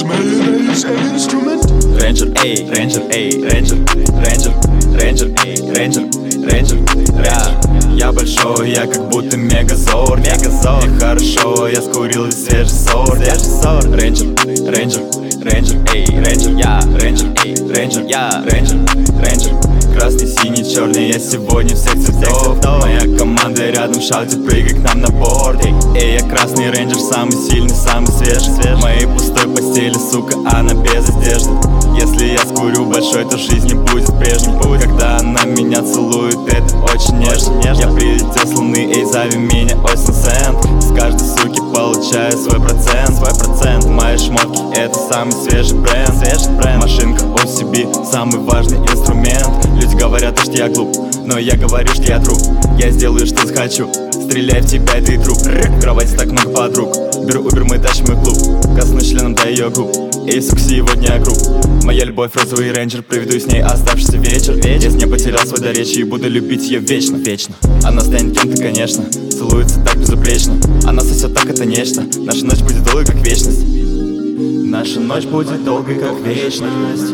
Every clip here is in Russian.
Рейнджер, эй, рейнджер, эй, рейнджер, рейнджер, рейнджер, эй, рейнджер, рейнджер, я большой, я как будто мегазор, мегазор. Мне хорошо, я скурил весь свежий сорт, Рейнджер, рейнджер, рейнджер, эй, рейнджер, я, рейнджер, эй, рейнджер, я, рейнджер, рейнджер. Красный, синий, черный, я сегодня всех цветов. Моя команда рядом, шауте, прыгай к нам на борт. Эй, я красный рейнджер, самый сильный, самый свежий. В моей пустой постели, сука, она без одежды. Если я скурю большой, то жизнь не будет прежней. Когда она меня целует, это очень нежно. Я прилетел с луны, эй, зови меня Остин Сент. С каждой суки получаю свой процент. Мои шмотки, это самый свежий бренд. Машинка OCB, самый важный инструмент. Люди говорят, что я глуп, но я говорю, что я труп. Я сделаю, что захочу, стреляй в тебя, ты труп. В кровати так много подруг, беру Uber, мы тащим их клуб. Коснусь членом до ее губ, эй, сука, сегодня я груб. Моя любовь розовый рейнджер, проведу с ней оставшийся вечер. Если не потерял свой дар речи, и буду любить ее вечно, вечно. Она станет кем-то, конечно, целуется так безупречно. Она сосет так, это нечто. Наша ночь будет долгой, как вечность. Наша ночь будет долгой, как вечность.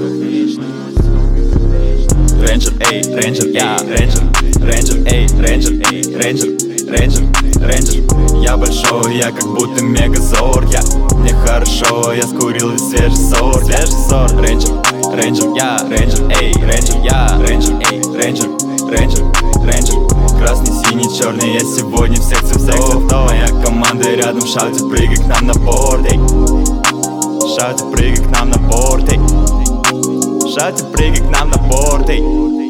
Рейнджер, эй, рейнджер, я, рейнджер, рейнджер, эй, рейнджер, эй, рейнджер, рейнджер, рейнджер. Я большой, я как будто мегазор, мне хорошо, я скурил весь свежий сорт, Рейнджер, рейнджер, я, рейнджер, эй, рейнджер, я, рейнджер, эй, рейнджер, рейнджер, рейнджер. Красный, синий, черный, я сегодня всех цветов. Моя команда рядом, шауте, прыгай к нам на борт, эй. Шауте, прыгай к нам на борт, эй. Шауте, прыгай к нам на борт, эй.